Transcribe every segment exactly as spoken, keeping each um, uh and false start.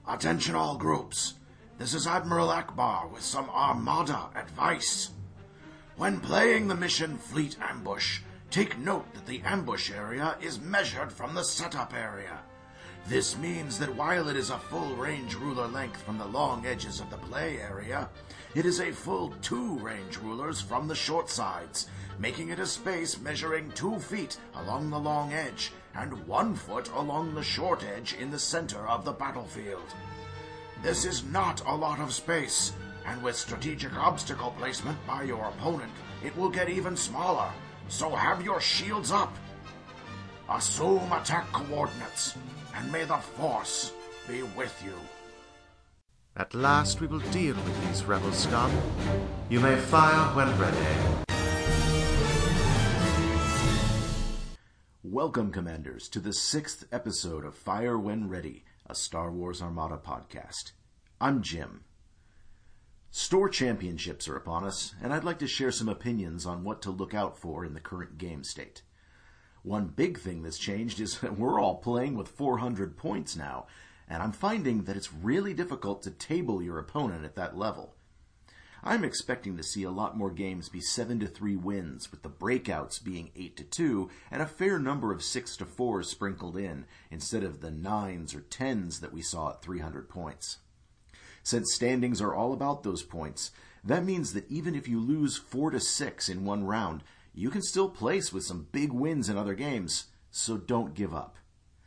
Attention all groups. This is Admiral Akbar with some Armada advice. When playing the mission Fleet Ambush, take note that the ambush area is measured from the setup area. This means that while it is a full range ruler length from the long edges of the play area, it is a full two range rulers from the short sides, making it a space measuring two feet along the long edge and one foot along the short edge in the center of the battlefield. This is not a lot of space, and with strategic obstacle placement by your opponent, it will get even smaller, so have your shields up. Assume attack coordinates, and may the Force be with you. At last we will deal with these rebel scum. You may fire when ready. Welcome, Commanders, to the sixth episode of Fire When Ready, a Star Wars Armada podcast. I'm Jim. Store championships are upon us, and I'd like to share some opinions on what to look out for in the current game state. One big thing that's changed is that we're all playing with four hundred points now, and I'm finding that it's really difficult to table your opponent at that level. I'm expecting to see a lot more games be seven to three wins, with the breakouts being eight to two, and a fair number of six to fours sprinkled in, instead of the nines or tens that we saw at three hundred points. Since standings are all about those points, that means that even if you lose four to six in one round, you can still place with some big wins in other games, so don't give up.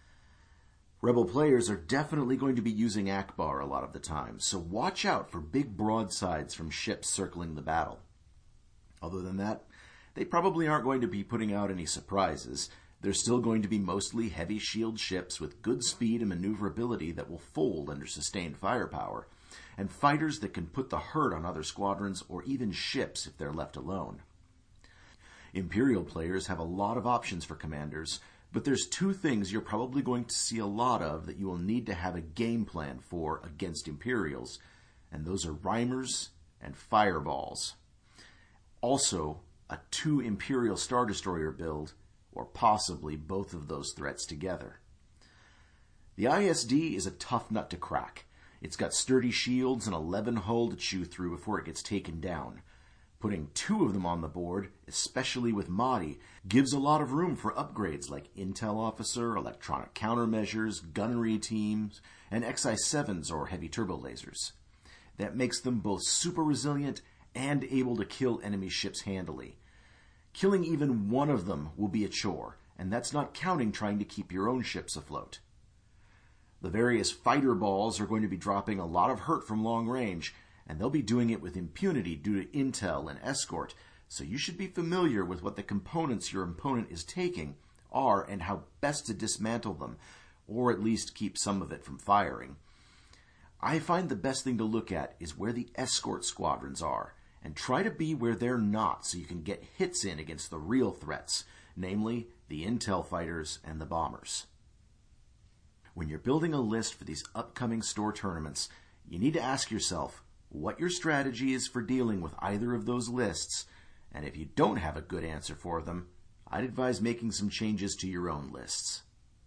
Rebel players are definitely going to be using Akbar a lot of the time, so watch out for big broadsides from ships circling the battle. Other than that, they probably aren't going to be putting out any surprises. They're still going to be mostly heavy shield ships with good speed and maneuverability that will fold under sustained firepower, and fighters that can put the hurt on other squadrons or even ships if they're left alone. Imperial players have a lot of options for commanders, but there's two things you're probably going to see a lot of that you will need to have a game plan for against Imperials, and those are Rhymers and Fireballs. Also, a two Imperial Star Destroyer build, or possibly both of those threats together. The I S D is a tough nut to crack. It's got sturdy shields and eleven hull to chew through before it gets taken down. Putting two of them on the board, especially with Mahdi, gives a lot of room for upgrades like Intel Officer, Electronic Countermeasures, Gunnery Teams, and X I sevens or Heavy Turbo Lasers. That makes them both super resilient and able to kill enemy ships handily. Killing even one of them will be a chore, and that's not counting trying to keep your own ships afloat. The various fighter balls are going to be dropping a lot of hurt from long range, and they'll be doing it with impunity due to intel and escort, so you should be familiar with what the components your opponent is taking are and how best to dismantle them, or at least keep some of it from firing. I find the best thing to look at is where the escort squadrons are, and try to be where they're not so you can get hits in against the real threats, namely the intel fighters and the bombers. When you're building a list for these upcoming store tournaments, you need to ask yourself what your strategy is for dealing with either of those lists, and if you don't have a good answer for them, I'd advise making some changes to your own lists.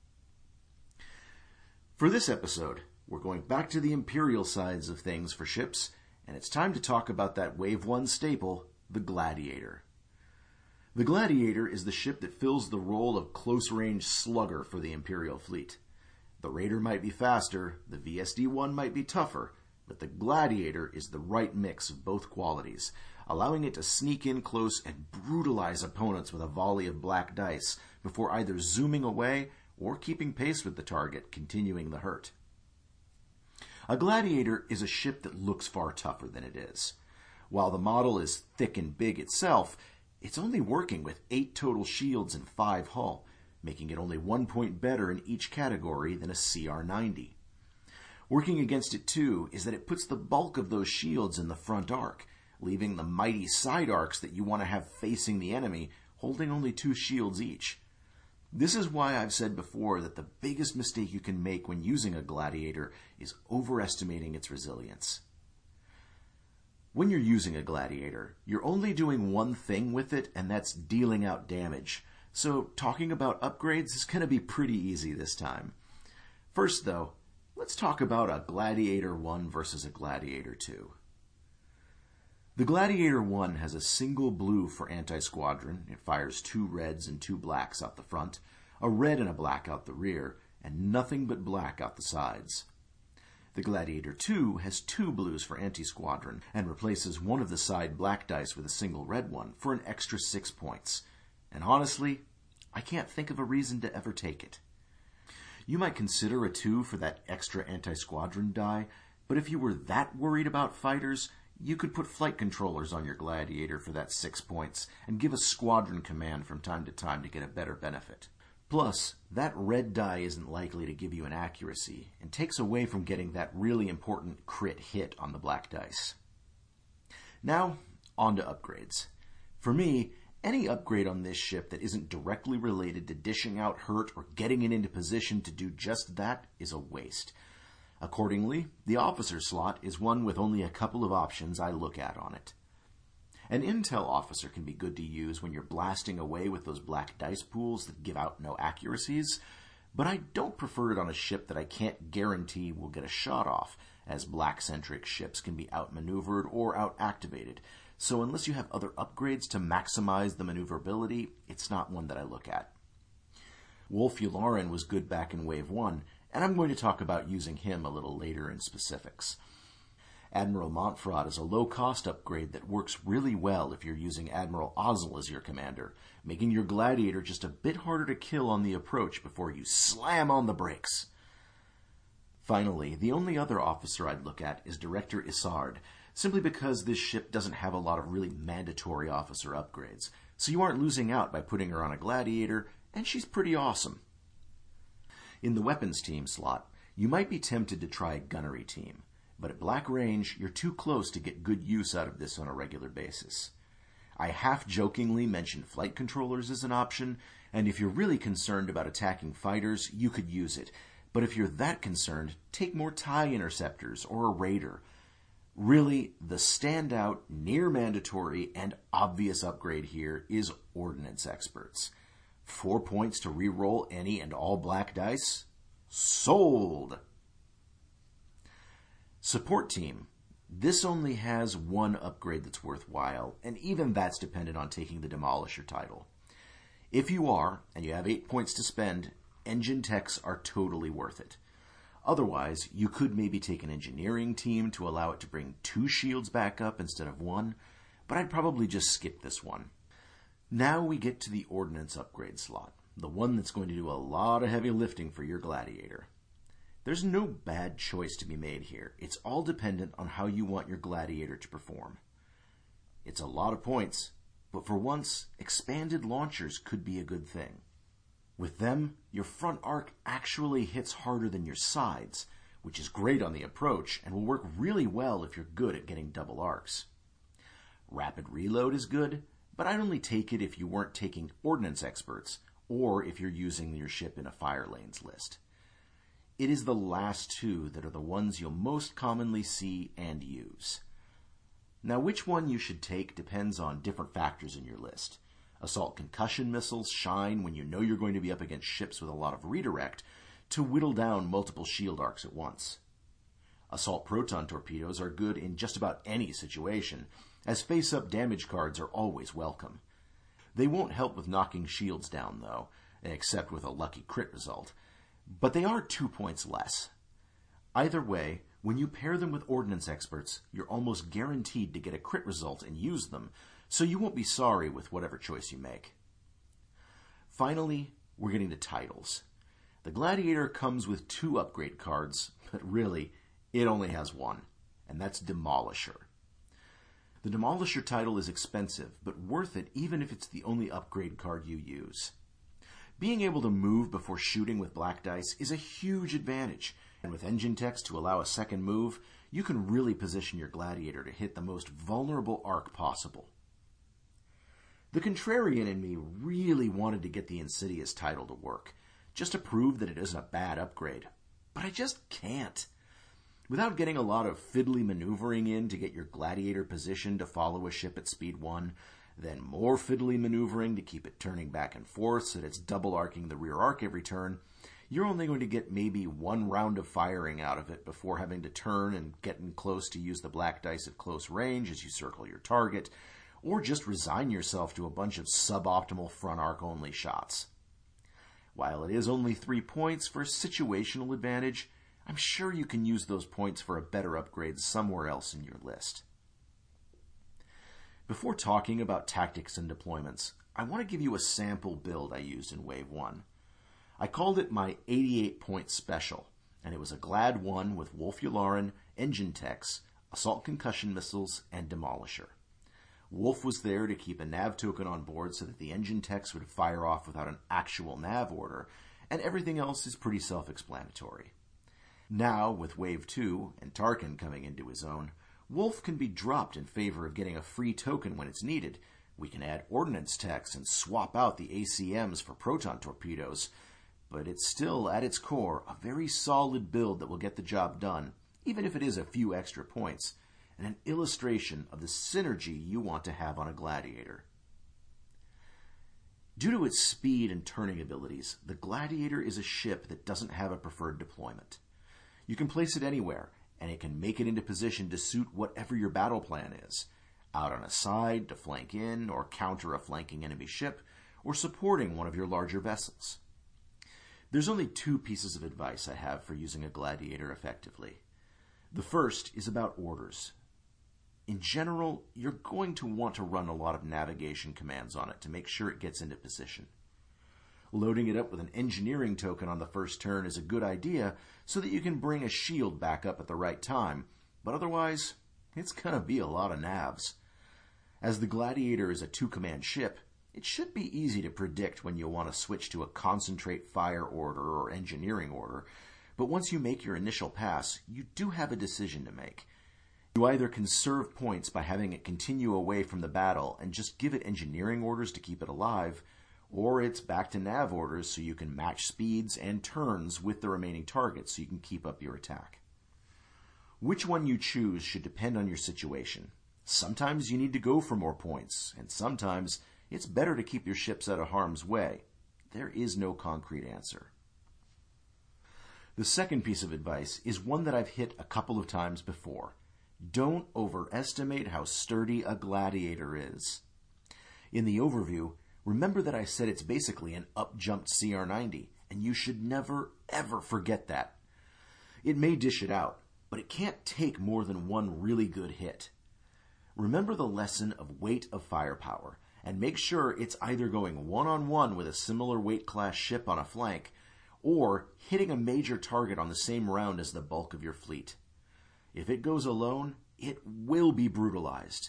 For this episode, we're going back to the Imperial sides of things for ships, and it's time to talk about that Wave one staple, the Gladiator. The Gladiator is the ship that fills the role of close-range slugger for the Imperial fleet. The Raider might be faster, the V S D one might be tougher, but the Gladiator is the right mix of both qualities, allowing it to sneak in close and brutalize opponents with a volley of black dice before either zooming away or keeping pace with the target, continuing the hurt. A Gladiator is a ship that looks far tougher than it is. While the model is thick and big itself, it's only working with eight total shields and five hull, making it only one point better in each category than a C R ninety. Working against it, too, is that it puts the bulk of those shields in the front arc, leaving the mighty side arcs that you want to have facing the enemy holding only two shields each. This is why I've said before that the biggest mistake you can make when using a Gladiator is overestimating its resilience. When you're using a Gladiator, you're only doing one thing with it, and that's dealing out damage. So talking about upgrades is going to be pretty easy this time. First, though, let's talk about a Gladiator one versus a Gladiator two. The Gladiator one has a single blue for anti-squadron. It fires two reds and two blacks out the front, a red and a black out the rear, and nothing but black out the sides. The Gladiator two has two blues for anti-squadron and replaces one of the side black dice with a single red one for an extra six points. And honestly, I can't think of a reason to ever take it. You might consider a two for that extra anti-squadron die, but if you were that worried about fighters, you could put flight controllers on your Gladiator for that six points and give a squadron command from time to time to get a better benefit. Plus, that red die isn't likely to give you an accuracy and takes away from getting that really important crit hit on the black dice. Now, on to upgrades. For me, any upgrade on this ship that isn't directly related to dishing out hurt or getting it into position to do just that is a waste. Accordingly, the officer slot is one with only a couple of options I look at on it. An intel officer can be good to use when you're blasting away with those black dice pools that give out no accuracies, but I don't prefer it on a ship that I can't guarantee will get a shot off, as black-centric ships can be outmaneuvered or out-activated, so unless you have other upgrades to maximize the maneuverability, it's not one that I look at. Wolf Yularen was good back in Wave one, and I'm going to talk about using him a little later in specifics. Admiral Montfrot is a low-cost upgrade that works really well if you're using Admiral Ozzel as your commander, making your Gladiator just a bit harder to kill on the approach before you slam on the brakes. Finally, the only other officer I'd look at is Director Isard, simply because this ship doesn't have a lot of really mandatory officer upgrades, so you aren't losing out by putting her on a Gladiator, and she's pretty awesome. In the weapons team slot, you might be tempted to try a gunnery team, but at Black Range, you're too close to get good use out of this on a regular basis. I half-jokingly mentioned flight controllers as an option, and if you're really concerned about attacking fighters, you could use it, but if you're that concerned, take more TIE interceptors or a Raider. Really, the standout, near-mandatory, and obvious upgrade here is Ordnance Experts. Four points to re-roll any and all black dice? Sold! Support team. This only has one upgrade that's worthwhile, and even that's dependent on taking the Demolisher title. If you are, and you have eight points to spend, engine techs are totally worth it. Otherwise, you could maybe take an engineering team to allow it to bring two shields back up instead of one, but I'd probably just skip this one. Now we get to the Ordnance upgrade slot, the one that's going to do a lot of heavy lifting for your Gladiator. There's no bad choice to be made here. It's all dependent on how you want your Gladiator to perform. It's a lot of points, but for once, expanded launchers could be a good thing. With them, your front arc actually hits harder than your sides, which is great on the approach and will work really well if you're good at getting double arcs. Rapid reload is good, but I'd only take it if you weren't taking Ordnance Experts, or if you're using your ship in a fire lanes list. It is the last two that are the ones you'll most commonly see and use. Now, which one you should take depends on different factors in your list. Assault concussion missiles shine when you know you're going to be up against ships with a lot of redirect to whittle down multiple shield arcs at once. Assault proton torpedoes are good in just about any situation, as face-up damage cards are always welcome. They won't help with knocking shields down, though, except with a lucky crit result, but they are two points less. Either way, when you pair them with Ordnance Experts, you're almost guaranteed to get a crit result and use them, so you won't be sorry with whatever choice you make. Finally, we're getting to titles. The Gladiator comes with two upgrade cards, but really, it only has one, and that's Demolisher. The Demolisher title is expensive, but worth it even if it's the only upgrade card you use. Being able to move before shooting with black dice is a huge advantage, and with engine techs to allow a second move, you can really position your Gladiator to hit the most vulnerable arc possible. The contrarian in me really wanted to get the Insidious title to work, just to prove that it isn't a bad upgrade, but I just can't. Without getting a lot of fiddly maneuvering in to get your Gladiator positioned to follow a ship at speed one, then more fiddly maneuvering to keep it turning back and forth so that it's double arcing the rear arc every turn, you're only going to get maybe one round of firing out of it before having to turn and get in close to use the black dice at close range as you circle your target, or just resign yourself to a bunch of suboptimal front arc only shots. While it is only three points for situational advantage, I'm sure you can use those points for a better upgrade somewhere else in your list. Before talking about tactics and deployments, I want to give you a sample build I used in Wave one. I called it my eighty-eight point special, and it was a Glad one with Wolf Yularen, engine techs, assault concussion missiles, and demolisher. Wolf was there to keep a nav token on board so that the engine techs would fire off without an actual nav order, and everything else is pretty self-explanatory. Now, with Wave two and Tarkin coming into his own, Wolf can be dropped in favor of getting a free token when it's needed. We can add ordnance techs and swap out the A C Ms for proton torpedoes, but it's still, at its core, a very solid build that will get the job done, even if it is a few extra points, and an illustration of the synergy you want to have on a Gladiator. Due to its speed and turning abilities, the Gladiator is a ship that doesn't have a preferred deployment. You can place it anywhere, and it can make it into position to suit whatever your battle plan is. Out on a side to flank in or counter a flanking enemy ship, or supporting one of your larger vessels. There's only two pieces of advice I have for using a Gladiator effectively. The first is about orders. In general, you're going to want to run a lot of navigation commands on it to make sure it gets into position. Loading it up with an engineering token on the first turn is a good idea so that you can bring a shield back up at the right time, but otherwise, it's going to be a lot of navs. As the Gladiator is a two-command ship, it should be easy to predict when you'll want to switch to a concentrate fire order or engineering order, but once you make your initial pass, you do have a decision to make. You either conserve points by having it continue away from the battle and just give it engineering orders to keep it alive, or it's back to nav orders so you can match speeds and turns with the remaining targets so you can keep up your attack. Which one you choose should depend on your situation. Sometimes you need to go for more points, and sometimes it's better to keep your ships out of harm's way. There is no concrete answer. The second piece of advice is one that I've hit a couple of times before. Don't overestimate how sturdy a Gladiator is. In the overview, remember that I said it's basically an up-jumped C R ninety, and you should never, ever forget that. It may dish it out, but it can't take more than one really good hit. Remember the lesson of weight of firepower, and make sure it's either going one-on-one with a similar weight class ship on a flank, or hitting a major target on the same round as the bulk of your fleet. If it goes alone, it will be brutalized.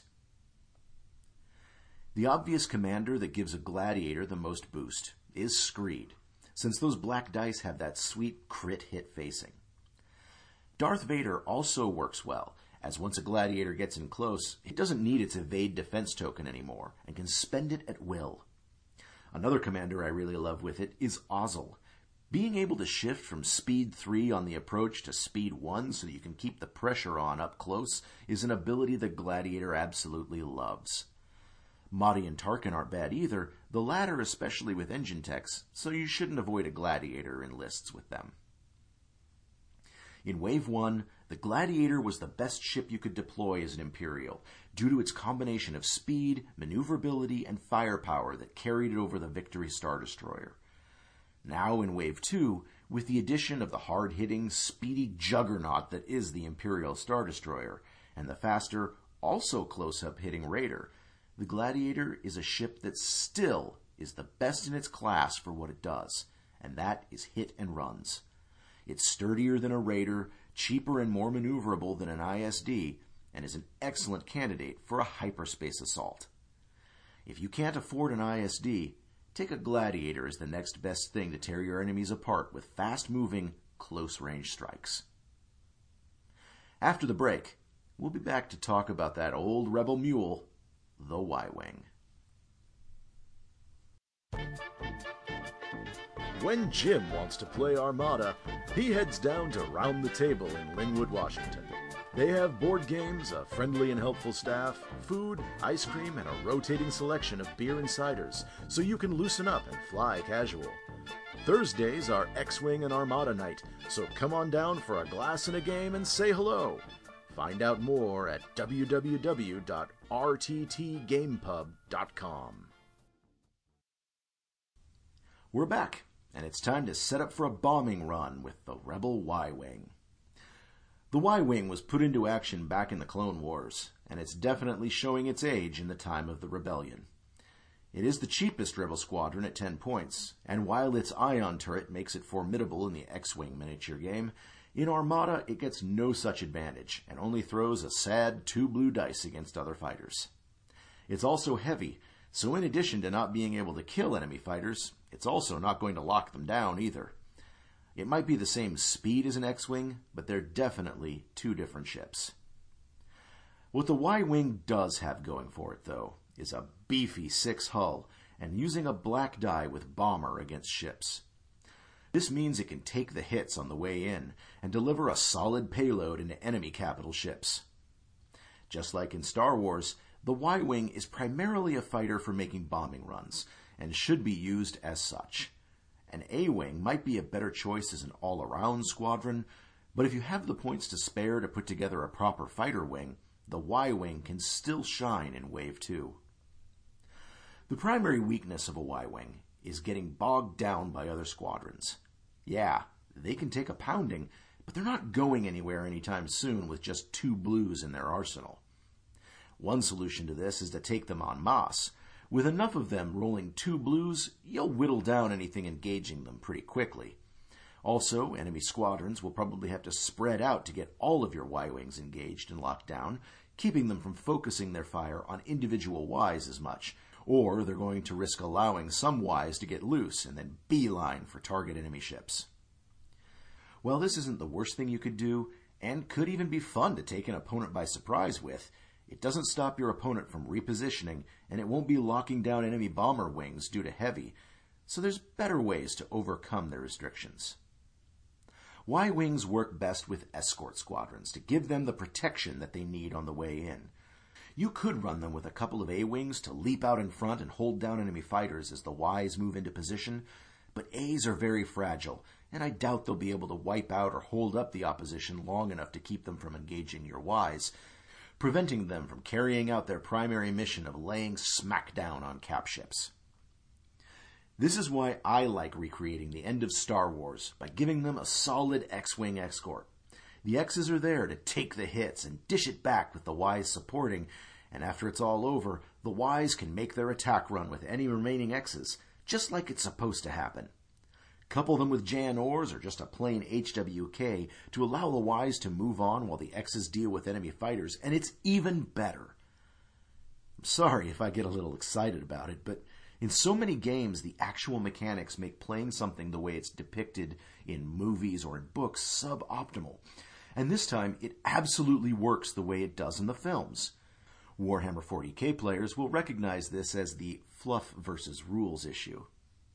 The obvious commander that gives a Gladiator the most boost is Screed, since those black dice have that sweet crit hit facing. Darth Vader also works well, as once a Gladiator gets in close, it doesn't need its evade defense token anymore, and can spend it at will. Another commander I really love with it is Ozzel. Being able to shift from speed three on the approach to speed one so that you can keep the pressure on up close is an ability the Gladiator absolutely loves. Mahdi and Tarkin aren't bad either, the latter especially with engine techs, so you shouldn't avoid a Gladiator in lists with them. In Wave one, the Gladiator was the best ship you could deploy as an Imperial, due to its combination of speed, maneuverability, and firepower that carried it over the Victory Star Destroyer. Now in Wave two, with the addition of the hard-hitting, speedy juggernaut that is the Imperial Star Destroyer, and the faster, also close-up hitting Raider, the Gladiator is a ship that still is the best in its class for what it does, and that is hit and runs. It's sturdier than a Raider, cheaper and more maneuverable than an I S D, and is an excellent candidate for a hyperspace assault. If you can't afford an I S D, take a Gladiator as the next best thing to tear your enemies apart with fast-moving, close-range strikes. After the break, we'll be back to talk about that old rebel mule, the Y-Wing. When Jim wants to play Armada, he heads down to Round the Table in Linwood, Washington. They have board games, a friendly and helpful staff, food, ice cream, and a rotating selection of beer and ciders, so you can loosen up and fly casual. Thursdays are X-Wing and Armada night, so come on down for a glass and a game and say hello. Find out more at w w w dot r t t gamepub dot com. We're back, and it's time to set up for a bombing run with the Rebel Y-Wing. The Y-Wing was put into action back in the Clone Wars, and it's definitely showing its age in the time of the Rebellion. It is the cheapest Rebel squadron at ten points, and while its ion turret makes it formidable in the X-Wing miniature game, in Armada it gets no such advantage, and only throws a sad two blue dice against other fighters. It's also heavy, so in addition to not being able to kill enemy fighters, it's also not going to lock them down either. It might be the same speed as an X-Wing, but they're definitely two different ships. What the Y-Wing does have going for it, though, is a beefy six hull and using a black die with bomber against ships. This means it can take the hits on the way in and deliver a solid payload into enemy capital ships. Just like in Star Wars, the Y-Wing is primarily a fighter for making bombing runs, and should be used as such. An A-Wing might be a better choice as an all-around squadron, but if you have the points to spare to put together a proper fighter wing, the Y-Wing can still shine in Wave two. The primary weakness of a Y-Wing is getting bogged down by other squadrons. Yeah, they can take a pounding, but they're not going anywhere anytime soon with just two blues in their arsenal. One solution to this is to take them en masse. With enough of them rolling two blues, you'll whittle down anything engaging them pretty quickly. Also, enemy squadrons will probably have to spread out to get all of your Y-Wings engaged and locked down, keeping them from focusing their fire on individual Ys as much, or they're going to risk allowing some Ys to get loose and then beeline for target enemy ships. While this isn't the worst thing you could do, and could even be fun to take an opponent by surprise with, it doesn't stop your opponent from repositioning, and it won't be locking down enemy bomber wings due to heavy, so there's better ways to overcome their restrictions. Y-Wings work best with escort squadrons to give them the protection that they need on the way in. You could run them with a couple of A-Wings to leap out in front and hold down enemy fighters as the Ys move into position, but A's are very fragile, and I doubt they'll be able to wipe out or hold up the opposition long enough to keep them from engaging your Ys, preventing them from carrying out their primary mission of laying smack down on cap ships. This is why I like recreating the end of Star Wars by giving them a solid X-Wing escort. The X's are there to take the hits and dish it back with the Ys supporting, and after it's all over, the Ys can make their attack run with any remaining X's, just like it's supposed to happen. Couple them with Jan Ors or just a plain H W K to allow the Ys to move on while the X's deal with enemy fighters, and it's even better. I'm sorry if I get a little excited about it, but in so many games, the actual mechanics make playing something the way it's depicted in movies or in books suboptimal. And this time, it absolutely works the way it does in the films. Warhammer forty K players will recognize this as the fluff versus rules issue.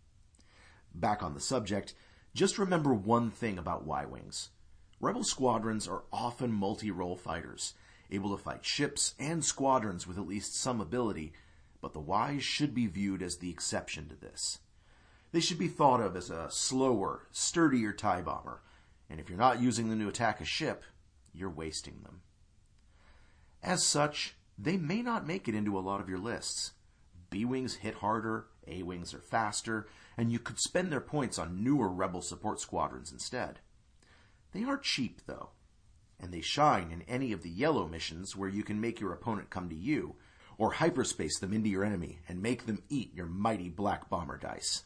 Back on the subject, just remember one thing about Y-Wings. Rebel squadrons are often multi-role fighters, able to fight ships and squadrons with at least some ability, but the Ys should be viewed as the exception to this. They should be thought of as a slower, sturdier TIE bomber, and if you're not using them to attack a ship, you're wasting them. As such, they may not make it into a lot of your lists. B-Wings hit harder, A-Wings are faster, and you could spend their points on newer Rebel support squadrons instead. They are cheap, though, and they shine in any of the yellow missions where you can make your opponent come to you, or hyperspace them into your enemy and make them eat your mighty black bomber dice.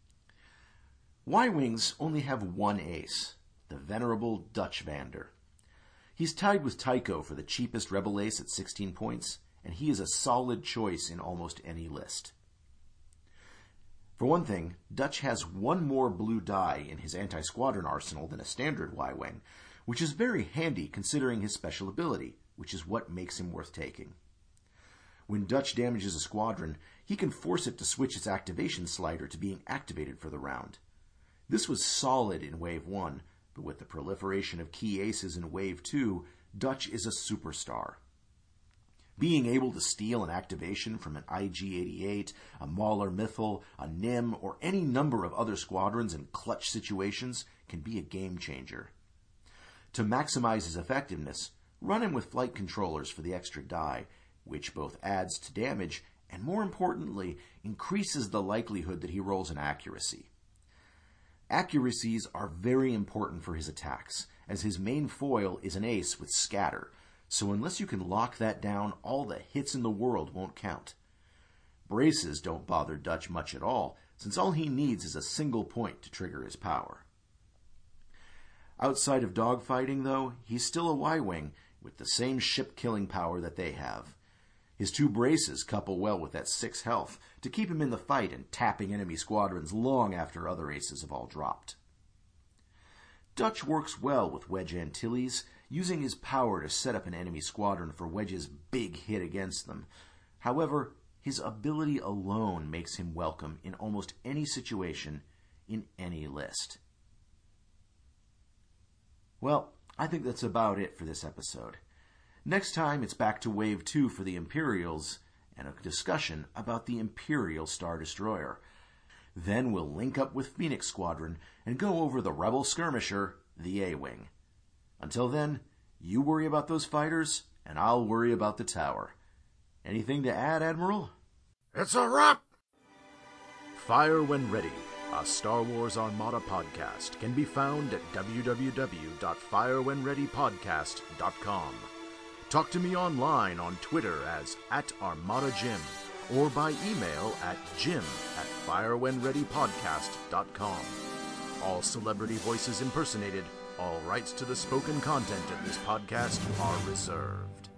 Y-Wings only have one ace, the venerable Dutch Vander. He's tied with Tycho for the cheapest Rebel ace at sixteen points, and he is a solid choice in almost any list. For one thing, Dutch has one more blue die in his anti-squadron arsenal than a standard Y-Wing, which is very handy considering his special ability, which is what makes him worth taking. When Dutch damages a squadron, he can force it to switch its activation slider to being activated for the round. This was solid in Wave one, but with the proliferation of key aces in Wave two, Dutch is a superstar. Being able to steal an activation from an I G eighty-eight, a Mauler Mythal, a N I M, or any number of other squadrons in clutch situations can be a game changer. To maximize his effectiveness, run him with flight controllers for the extra die, which both adds to damage and, more importantly, increases the likelihood that he rolls an accuracy. Accuracies are very important for his attacks, as his main foil is an ace with scatter, so unless you can lock that down, all the hits in the world won't count. Braces don't bother Dutch much at all, since all he needs is a single point to trigger his power. Outside of dogfighting, though, he's still a Y-Wing, with the same ship-killing power that they have. His two braces couple well with that six health to keep him in the fight and tapping enemy squadrons long after other aces have all dropped. Dutch works well with Wedge Antilles, using his power to set up an enemy squadron for Wedge's big hit against them. However, his ability alone makes him welcome in almost any situation, in any list. Well, I think that's about it for this episode. Next time, it's back to Wave two for the Imperials, and a discussion about the Imperial Star Destroyer. Then we'll link up with Phoenix Squadron and go over the Rebel Skirmisher, the A-Wing. Until then, you worry about those fighters, and I'll worry about the tower. Anything to add, Admiral? It's a wrap! Fire When Ready, a Star Wars Armada podcast, can be found at w w w dot fire when ready podcast dot com. Talk to me online on Twitter as at ArmadaJim, or by email at jim at fire when ready podcast dot com. All celebrity voices impersonated, all rights to the spoken content of this podcast are reserved.